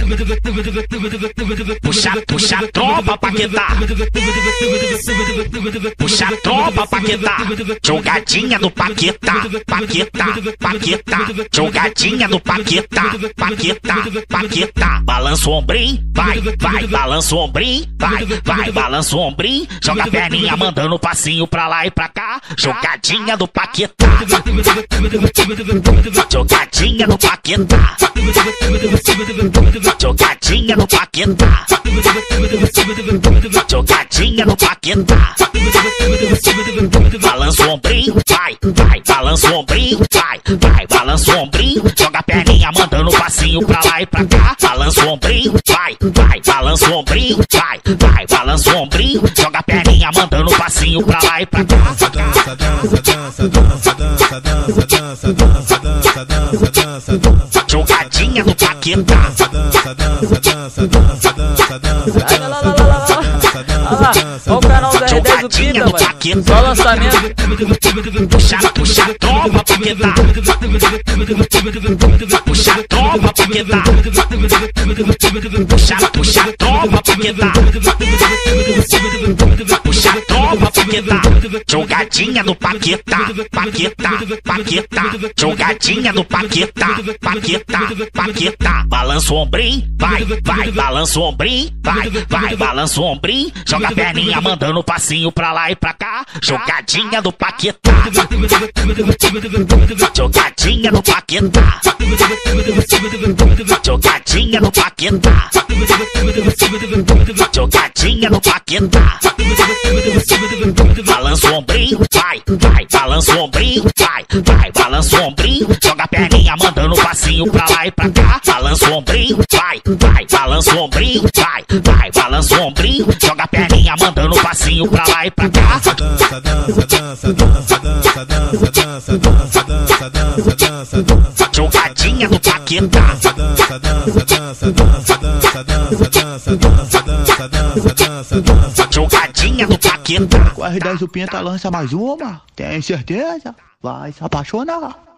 Puxa, puxa a tropa Paquetá. Puxa a tropa Paquetá. Jogadinha do Paquetá. Paquetá, Paquetá. Jogadinha do Paquetá. Paquetá, Paquetá. Balança o ombrinho, vai, vai. Balança o ombrinho, vai, vai. Balança o ombrinho. Joga a perninha mandando passinho pra lá e pra cá. Jogadinha do Paquetá. Jogadinha do Paquetá. Jogadinha do Paquetá. Jogadinha do Paquetá. Balança o ombrinho, vai, vai. Balança o ombrinho, vai, vai. Balança o ombrinho. Joga a perninha mandando passinho pra lá e pra cá. Balança o ombrinho, vai, vai. Balança o ombrinho, vai, vai. Balança o ombrinho. Joga a perninha mandando passinho pra lá e pra cá. Dança, dança, dança, dança, dança, dança, dança, dança, dança, dança, dança, dança. Jogadinha do Paquetá. Dança, dança, dança, dança, dança, dança, dança, dança. Olha o canal da R10 do Pinta, mano. Só lançamento. Puxa, puxa a tropa Paquetá. Puxa a tropa Paquetá. Puxa, puxa a tropa Paquetá. Puxa a tropa Paquetá. Jogadinha do Paquetá. Paquetá, Paquetá. Jogadinha do Paquetá. Paquetá, Paquetá. Balança o ombrinho, vai, vai. Balança o ombrinho, vai, vai. Balança o ombrinho. Joga a perninha mandando passinho pra lá e pra cá. Jogadinha do Paquetá. Jogadinha do Paquetá. Jogadinha do Paquetá. Jogadinha do Paquetá. Balança o ombrinho, vai, vai. Balança o ombrinho, vai, vai. Balança o ombrinho. Joga a perninha mandando passinho pra lá e pra cá. Balança o ombrinho, vai, vai. Balança o ombrinho, vai, vai. Balança o ombrinho. Joga a perninha mandando passinho pra lá e pra cá. Dança, dança, dança, dança, dança, dança, dança, dança, dança, dança, dança, dança. Jogadinha do Paquetá. Dança, dança, dança, dança, dança, dança, dança, dança, dança, dança, dança, dança, dança. Jogadinha do Paquetá. Com a R10 do Pinta lança mais uma, tem certeza? Vai se apaixonar.